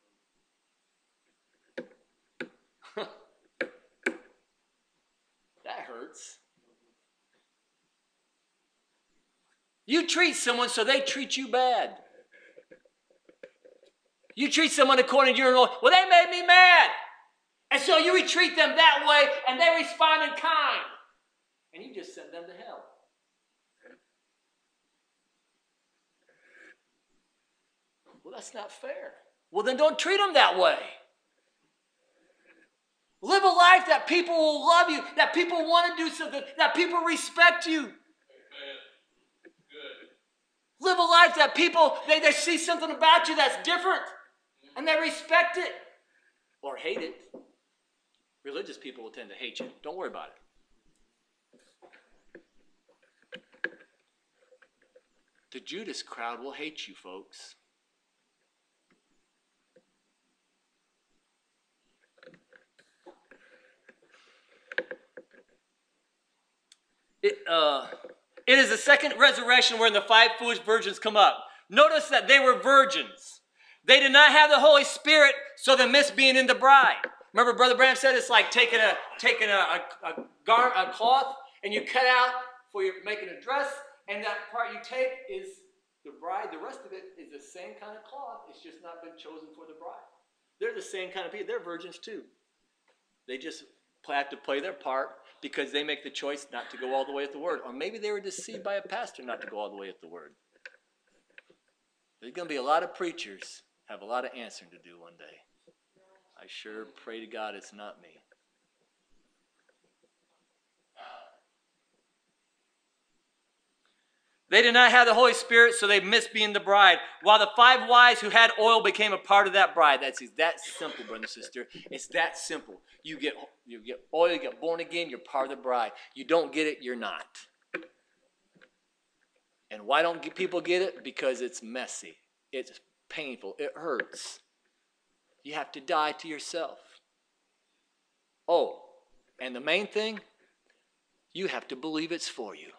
That hurts. You treat someone so they treat you bad. You treat someone according to your law. Well, they made me mad. And so you treat them that way, and they respond in kind. And you just send them to hell. Well, that's not fair. Well, then don't treat them that way. Live a life that people will love you, that people want to do something, that people respect you. Amen. Good. Live a life that people, they see something about you that's different, and they respect it or hate it. Religious people will tend to hate you. Don't worry about it. The Judas crowd will hate you, folks. It is the second resurrection wherein the 5 foolish virgins come up. Notice that they were virgins. They did not have the Holy Spirit, so they missed being in the bride. Remember, Brother Branham said it's like taking a cloth and you cut out for your making a dress, and that part you take is the bride. The rest of it is the same kind of cloth. It's just not been chosen for the bride. They're the same kind of people. They're virgins too. They just have to play their part because they make the choice not to go all the way with the word. Or maybe they were deceived by a pastor not to go all the way with the word. There's going to be a lot of preachers have a lot of answering to do one day. I sure pray to God it's not me. They did not have the Holy Spirit, so they missed being the bride. While the 5 wise who had oil became a part of that bride. That's that simple, brother and sister. It's that simple. You get oil, you get born again, you're part of the bride. You don't get it, you're not. And why don't people get it? Because it's messy. It's painful. It hurts. You have to die to yourself. Oh, and the main thing, you have to believe it's for you.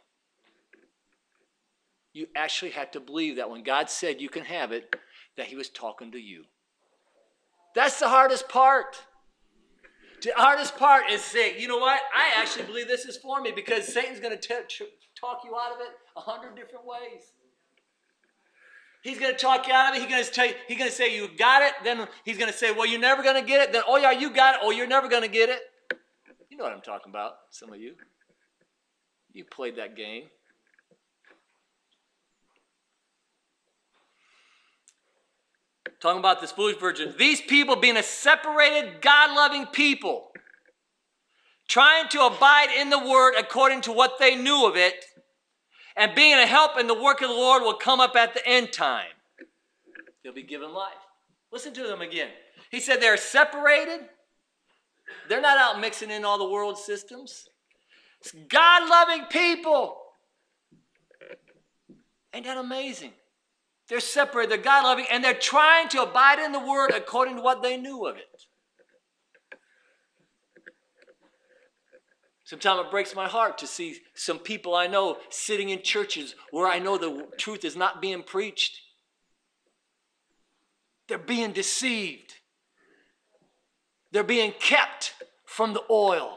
You actually have to believe that when God said you can have it, that he was talking to you. That's the hardest part. The hardest part is saying, you know what? I actually believe this is for me, because Satan's going to talk you out of it 100 different ways. He's going to talk you out of it. He's going to say you got it. Then he's going to say, well, you're never going to get it. Then, oh yeah, you got it. Oh, you're never going to get it. You know what I'm talking about, some of you. You played that game. Talking about this foolish virgin. These people being a separated, God-loving people, trying to abide in the word according to what they knew of it, and being a help in the work of the Lord will come up at the end time. They'll be given life. Listen to them again. He said they're separated. They're not out mixing in all the world systems. It's God-loving people. Ain't that amazing? They're separated, they're God-loving, and they're trying to abide in the word according to what they knew of it. Sometimes it breaks my heart to see some people I know sitting in churches where I know the truth is not being preached. They're being deceived. They're being kept from the oil.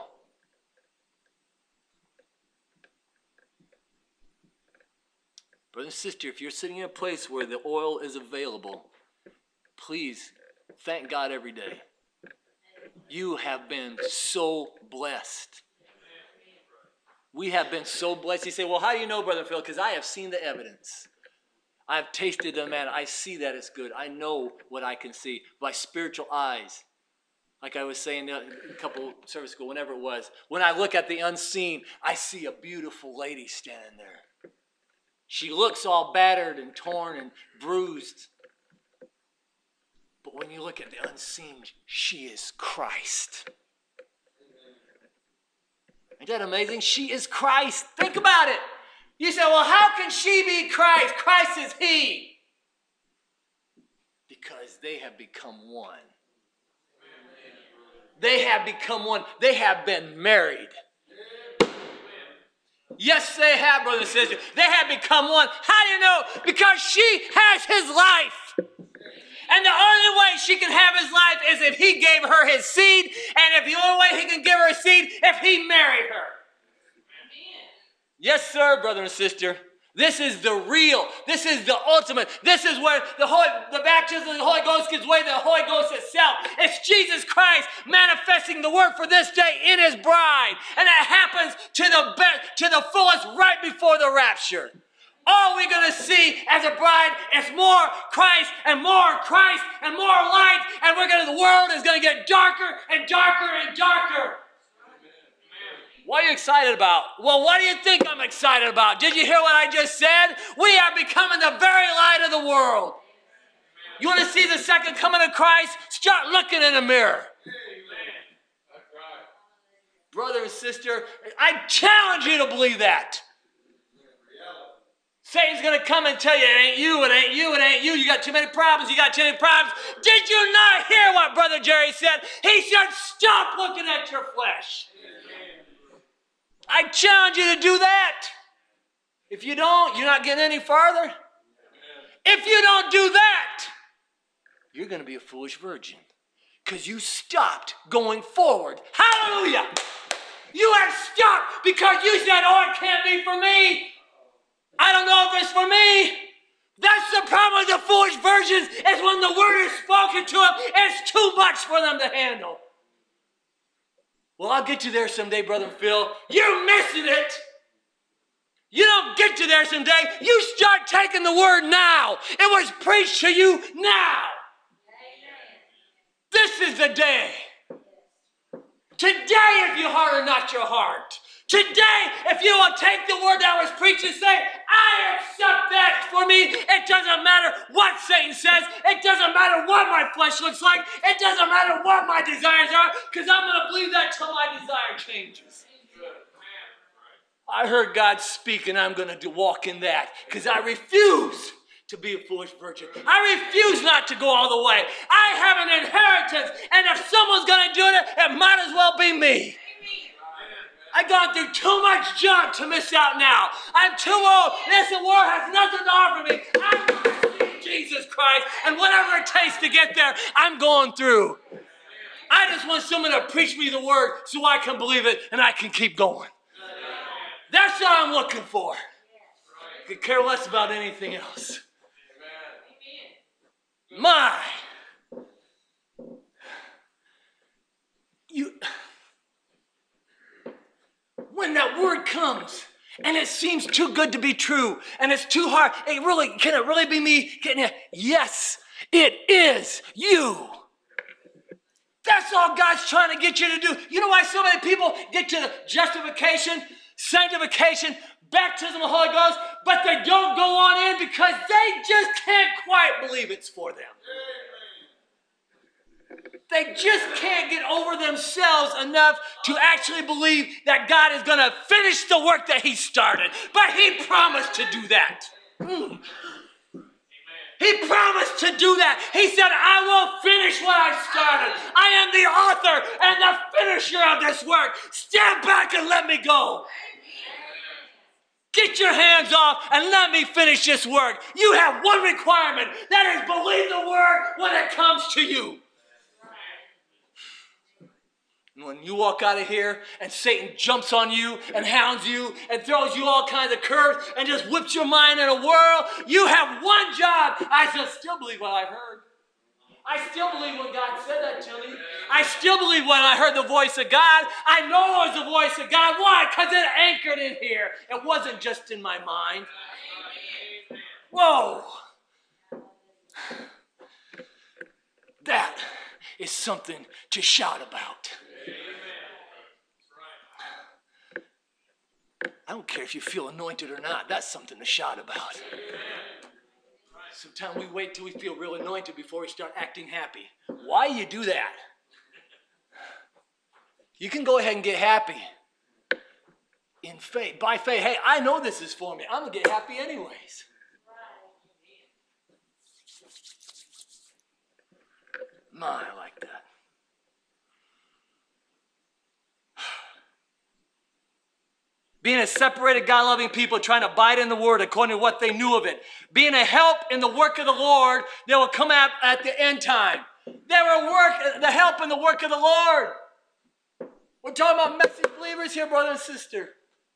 Brother and sister, if you're sitting in a place where the oil is available, please thank God every day. You have been so blessed. We have been so blessed. You say, well, how do you know, Brother Phil? Because I have seen the evidence. I've tasted the manna. I see that it's good. I know what I can see by spiritual eyes. Like I was saying a couple service ago, whenever it was. When I look at the unseen, I see a beautiful lady standing there. She looks all battered and torn and bruised. But when you look at the unseen, she is Christ. Isn't that amazing? She is Christ. Think about it. You say, well, how can she be Christ? Christ is he. Because they have become one. They have become one. They have been married. Yes, they have, brother and sister. They have become one. How do you know? Because she has his life. And the only way she can have his life is if he gave her his seed. And if the only way he can give her his seed, if he married her. Yes, sir, brother and sister. This is the real. This is the ultimate. This is where the baptism of the Holy Ghost gives way to the Holy Ghost itself. It's Jesus Christ manifesting the word for this day in his bride. And it happens to the fullest right before the rapture. All we're going to see as a bride is more Christ and more Christ and more light. And the world is going to get darker and darker and darker. What are you excited about? Well, what do you think I'm excited about? Did you hear what I just said? We are becoming the very light of the world. You want to see the second coming of Christ? Start looking in the mirror. Brother and sister, I challenge you to believe that. Satan's going to come and tell you, it ain't you, it ain't you, it ain't you. You got too many problems, you got too many problems. Did you not hear what Brother Jerry said? He said, stop looking at your flesh. I challenge you to do that. If you don't, you're not getting any farther. If you don't do that, you're going to be a foolish virgin because you stopped going forward. Hallelujah. You have stopped because you said, oh, it can't be for me. I don't know if it's for me. That's the problem with the foolish virgins is when the word is spoken to them, it's too much for them to handle. Well, I'll get you there someday, Brother Phil. You're missing it. You don't get you there someday. You start taking the word now. It was preached to you now. This is the day. Today, if you harden not your heart. Today, if you will take the word that was preached and say, I accept that for me, it doesn't matter what Satan says, it doesn't matter what my flesh looks like, it doesn't matter what my desires are, because I'm going to believe that till my desire changes. I heard God speak, and I'm going to walk in that, because I refuse to be a foolish virgin. I refuse not to go all the way. I have an inheritance, and if someone's going to do it, it might as well be me. I've gone through too much junk to miss out now. I'm too old. This world has nothing to offer me. I'm going to see Jesus Christ, and whatever it takes to get there, I'm going through. I just want someone to preach me the word so I can believe it and I can keep going. That's what I'm looking for. I could care less about anything else. My. When that word comes and it seems too good to be true and it's too hard, can it really be me getting it? Yes, it is you. That's all God's trying to get you to do. You know why so many people get to justification, sanctification, baptism of the Holy Ghost, but they don't go on in because they just can't quite believe it's for them. They just can't get over themselves enough to actually believe that God is going to finish the work that he started. But he promised to do that. He promised to do that. He said, I will finish what I started. I am the author and the finisher of this work. Stand back and let me go. Get your hands off and let me finish this work. You have one requirement. That is believe the word when it comes to you. When you walk out of here and Satan jumps on you and hounds you and throws you all kinds of curves and just whips your mind in a whirl, you have one job. I still believe what I heard. I still believe when God said that to me. I still believe when I heard the voice of God. I know it was the voice of God. Why? Because it anchored in here. It wasn't just in my mind. Whoa. That is something to shout about. I don't care if you feel anointed or not. That's something to shout about. Sometimes we wait till we feel real anointed before we start acting happy. Why you do that? You can go ahead and get happy in faith. By faith, hey, I know this is for me. I'm going to get happy anyways. My, I like that. Being a separated, God-loving people trying to abide in the word according to what they knew of it. Being a help in the work of the Lord that will come out at the end time. They were the help in the work of the Lord. We're talking about messy believers here, brother and sister.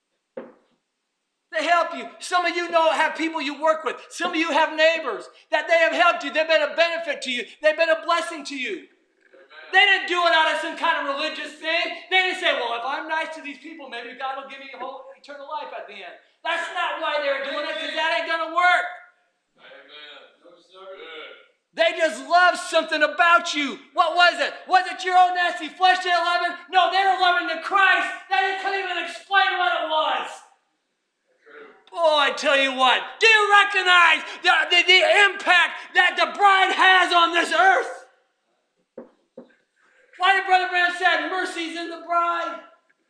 They help you. Some of you have people you work with. Some of you have neighbors that they have helped you. They've been a benefit to you. They've been a blessing to you. They didn't do it out of some kind of religious thing. They didn't say, well, if I'm nice to these people, maybe God will give me eternal life at the end. That's not why they were doing it, because that ain't going to work. Amen. No, sir. They just love something about you. What was it? Was it your own nasty flesh they were loving? No, they were loving the Christ. They couldn't even explain what it was. Oh, I tell you what. Do you recognize the impact that the bride has on this earth? Why did Brother Branham say mercy's in the bride?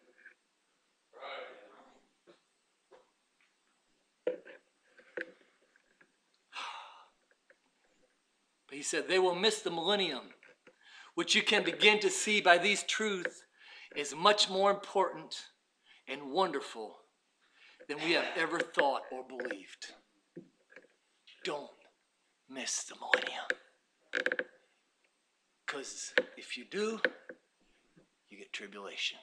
But he said they will miss the millennium, which you can begin to see by these truths is much more important and wonderful than we have ever thought or believed. Don't miss the millennium. Because if you do, you get tribulation.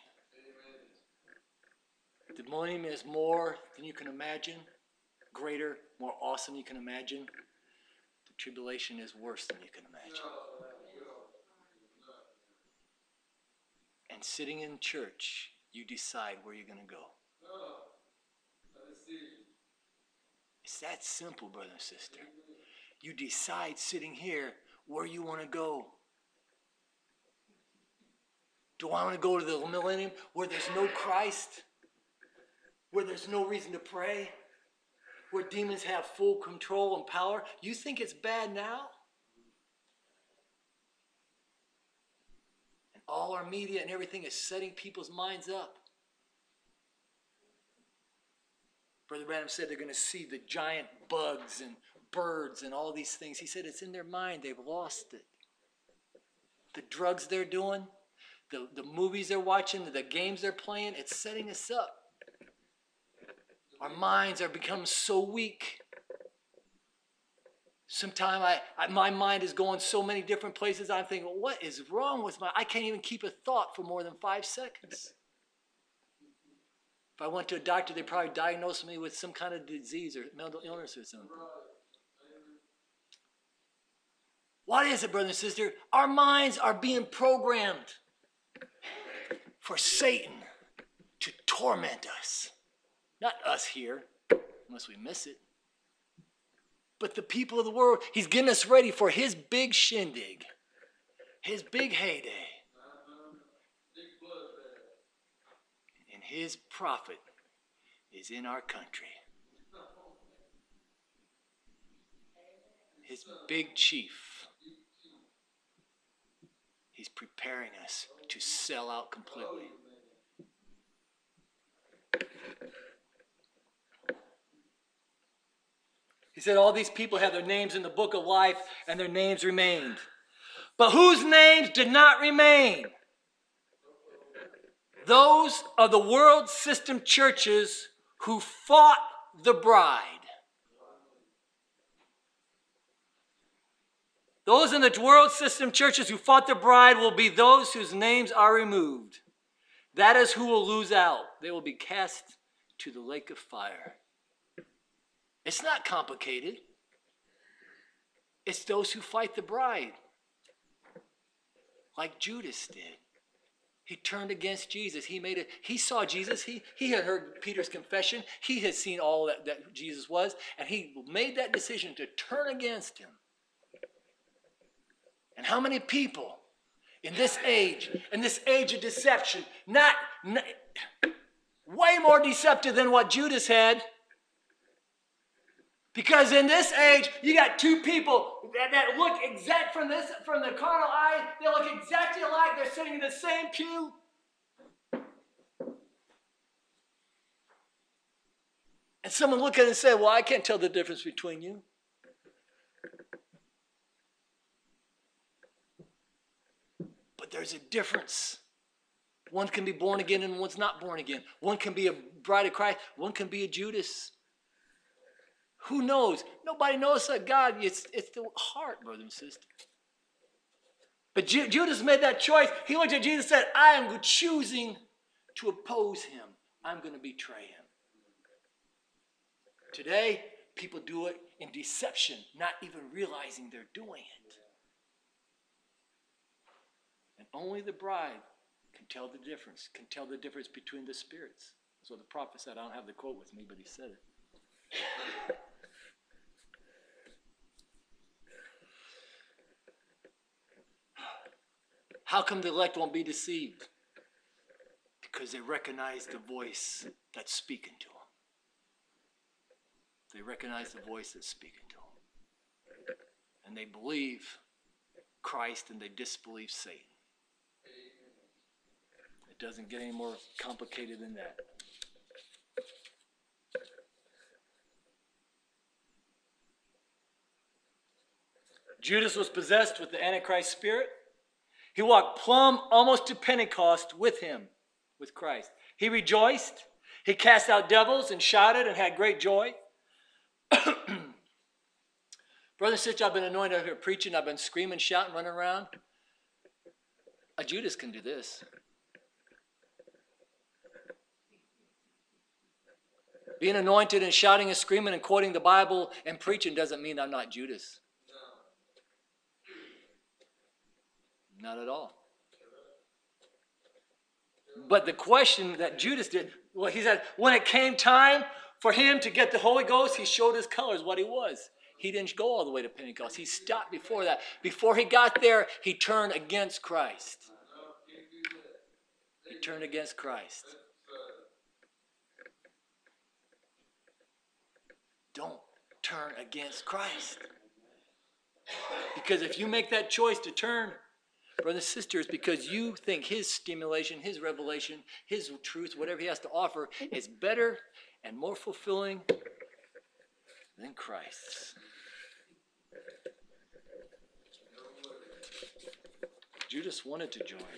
The millennium is more than you can imagine, greater, more awesome than you can imagine. The tribulation is worse than you can imagine. And sitting in church, you decide where you're going to go. It's that simple, brother and sister. You decide sitting here where you want to go. Do I want to go to the millennium where there's no Christ? where there's no reason to pray, where demons have full control and power. You think it's bad now? And all our media and everything is setting people's minds up. Brother Branham said they're going to see the giant bugs and birds and all these things. He said it's in their mind. They've lost it. The drugs they're doing, the movies they're watching, the games they're playing, it's setting us up. Our minds are becoming so weak. Sometimes my mind is going so many different places. I'm thinking, what is wrong with I can't even keep a thought for more than 5 seconds. If I went to a doctor, they'd probably diagnose me with some kind of disease or mental illness or something. What is it, brother and sister? Our minds are being programmed for Satan to torment us. Not us here, unless we miss it. But the people of the world, he's getting us ready for his big shindig, his big heyday. And his prophet is in our country. His big chief. He's preparing us to sell out completely. He said all these people have their names in the book of life and their names remained. But whose names did not remain? Those of the world system churches who fought the bride. Those in the world system churches who fought the bride will be those whose names are removed. That is who will lose out. They will be cast to the lake of fire. It's not complicated. It's those who fight the bride. Like Judas did. He turned against Jesus. He saw Jesus. He had heard Peter's confession. He had seen all that Jesus was. And he made that decision to turn against him. And how many people in this age of deception, not way more deceptive than what Judas had. Because in this age, you got two people that look exact from the carnal eye. They look exactly alike. They're sitting in the same pew. And someone look at it and say, well, I can't tell the difference between you. But there's a difference. One can be born again and one's not born again. One can be a bride of Christ. One can be a Judas. Who knows? Nobody knows that God. It's the heart, brother and sister. But Judas made that choice. He looked at Jesus and said, I am choosing to oppose him. I'm going to betray him. Today, people do it in deception, not even realizing they're doing it. And only the bride can tell the difference between the spirits. That's what the prophet said. I don't have the quote with me, but he said it. How come the elect won't be deceived? Because they recognize the voice that's speaking to them. They recognize the voice that's speaking to them. And they believe Christ and they disbelieve Satan. It doesn't get any more complicated than that. Judas was possessed with the Antichrist spirit. He walked plumb almost to Pentecost with him, with Christ. He rejoiced. He cast out devils and shouted and had great joy. Brother and sister, I've been anointed here preaching. I've been screaming, shouting, running around. A Judas can do this. Being anointed and shouting and screaming and quoting the Bible and preaching doesn't mean I'm not Judas. Not at all. But the question that Judas did, well, he said, when it came time for him to get the Holy Ghost, he showed his colors what he was. He didn't go all the way to Pentecost. He stopped before that. Before he got there, he turned against Christ. He turned against Christ. don't turn against Christ. Because if you make that choice to turn, brothers and sisters, because you think his stimulation, his revelation, his truth, whatever he has to offer is better and more fulfilling than Christ's. Judas wanted to join.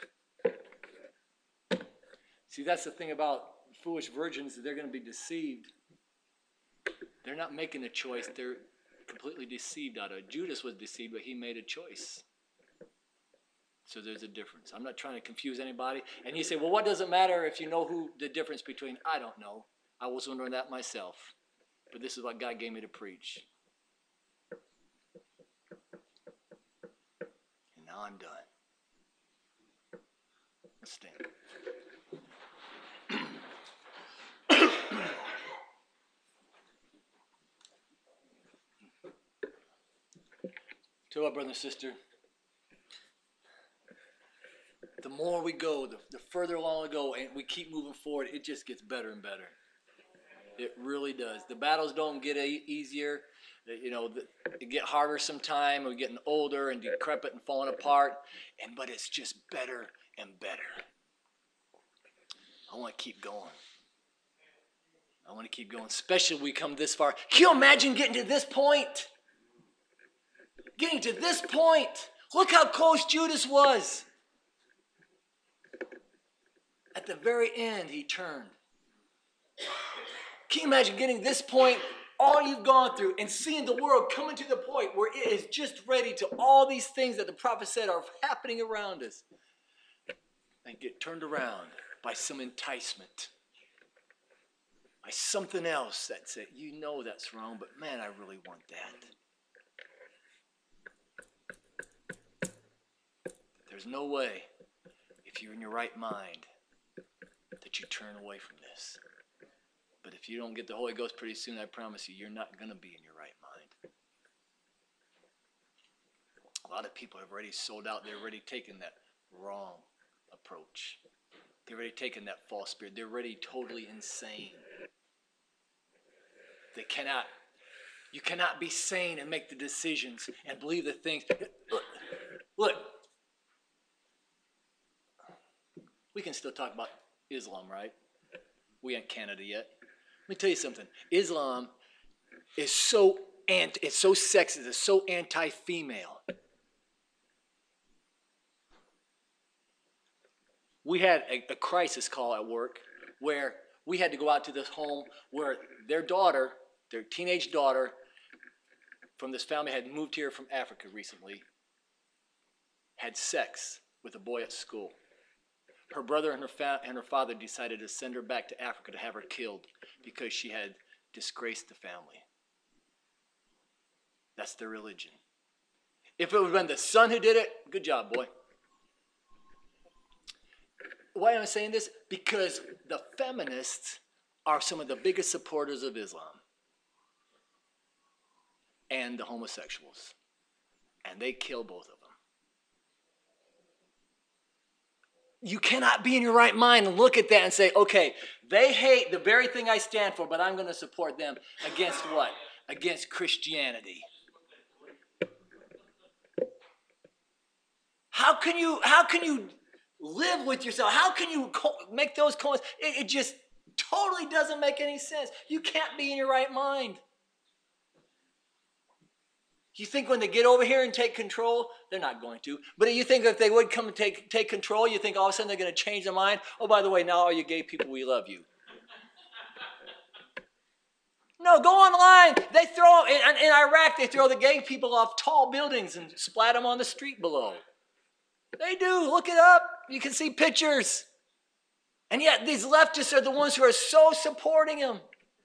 See, that's the thing about foolish virgins, they're going to be deceived. They're not making a choice. They're completely deceived out of it. Judas was deceived, but he made a choice. So there's a difference. I'm not trying to confuse anybody. And you say, well, what does it matter if you know who the difference between? I don't know. I was wondering that myself. But this is what God gave me to preach. And now I'm done. Let's stand. To our brother and sister, the more we go, the further along we go, and we keep moving forward, it just gets better and better. It really does. The battles don't get easier. They get harder sometime. We're getting older and decrepit and falling apart, but it's just better and better. I want to keep going. I want to keep going, especially when we come this far. Can you imagine getting to this point? Getting to this point. Look how close Judas was. At the very end, he turned. Can you imagine getting this point, all you've gone through, and seeing the world coming to the point where it is just ready to all these things that the prophet said are happening around us, and get turned around by some enticement, by something else that said, you know that's wrong, but man, I really want that. There's no way, if you're in your right mind, that you turn away from this. But if you don't get the Holy Ghost pretty soon, I promise you, you're not going to be in your right mind. A lot of people have already sold out. They've already taken that wrong approach. They've already taken that false spirit. They're already totally insane. You cannot be sane and make the decisions and believe the things. Look. We can still talk about Islam, right? We ain't Canada yet. Let me tell you something. Islam is so sexist, it's so anti-female. We had a crisis call at work where we had to go out to this home where their teenage daughter from this family had moved here from Africa recently, had sex with a boy at school. Her brother and her father decided to send her back to Africa to have her killed because she had disgraced the family. That's their religion. If it would have been the son who did it, good job, boy. Why am I saying this? Because the feminists are some of the biggest supporters of Islam and the homosexuals. And they kill both of them. You cannot be in your right mind and look at that and say, okay, they hate the very thing I stand for, but I'm going to support them against what? Against Christianity. How can you live with yourself? How can you make those comments? It just totally doesn't make any sense. You can't be in your right mind. You think when they get over here and take control, they're not going to. But you think if they would come and take control, you think all of a sudden they're going to change their mind? Oh, by the way, now all you gay people, we love you. No, go online. They throw, in Iraq, they throw the gay people off tall buildings and splat them on the street below. They do. Look it up. You can see pictures. And yet these leftists are the ones who are so supporting them.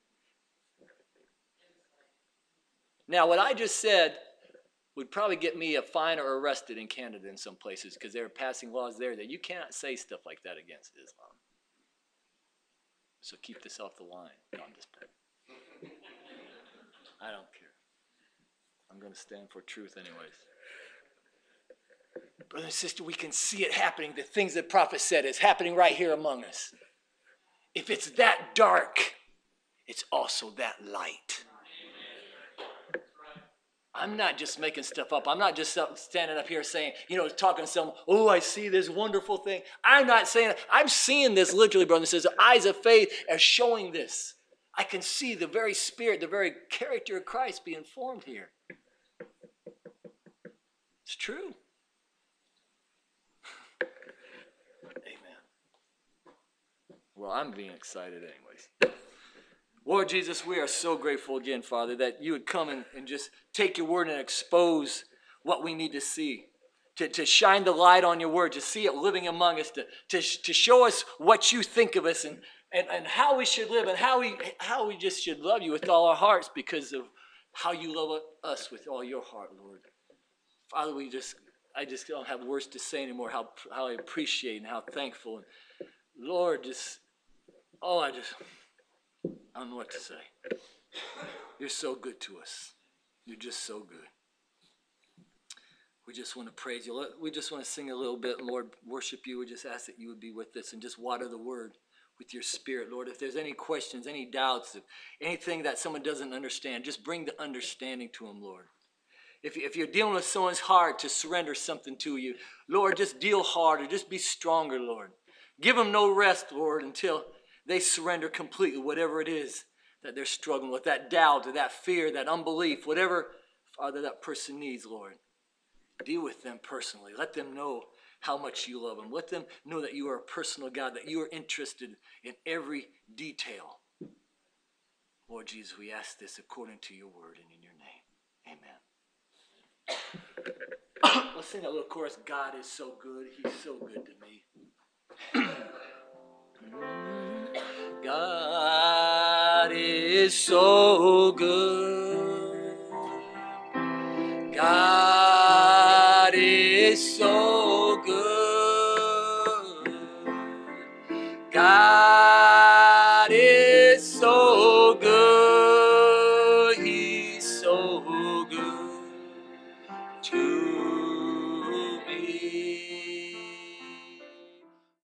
Now, what I just said would probably get me a fine or arrested in Canada in some places because they're passing laws there that you cannot say stuff like that against Islam. So keep this off the line. No, I'm just playing. I don't care. I'm going to stand for truth anyways. Brother and sister, we can see it happening. The things the prophet said is happening right here among us. If it's that dark, it's also that light. I'm not just making stuff up. I'm not just standing up here saying, talking to someone, oh, I see this wonderful thing. I'm not saying it. I'm seeing this literally, brother and sisters. Eyes of faith are showing this. I can see the very spirit, the very character of Christ being formed here. It's true. Amen. Well, I'm being excited anyways. Lord Jesus, we are so grateful again, Father, that you would come and just take your word and expose what we need to see, to shine the light on your word, to see it living among us, to show us what you think of us and how we should live and how we just should love you with all our hearts because of how you love us with all your heart, Lord. Father, I just don't have words to say anymore how I appreciate and how thankful. And Lord, I don't know what to say. You're so good to us. You're just so good. We just want to praise you. We just want to sing a little bit, Lord, worship you. We just ask that you would be with us and just water the word with your spirit, Lord. If there's any questions, any doubts, anything that someone doesn't understand, just bring the understanding to them, Lord. If you're dealing with someone's heart to surrender something to you, Lord, just deal harder. Just be stronger, Lord. Give them no rest, Lord, until they surrender completely, whatever it is that they're struggling with, that doubt or that fear, that unbelief, whatever, Father, that person needs, Lord. Deal with them personally. Let them know how much you love them. Let them know that you are a personal God, that you are interested in every detail. Lord Jesus, we ask this according to your word and in your name. Amen. Let's sing that little chorus. God is so good. He's so good to me. God is so good. God is so good. God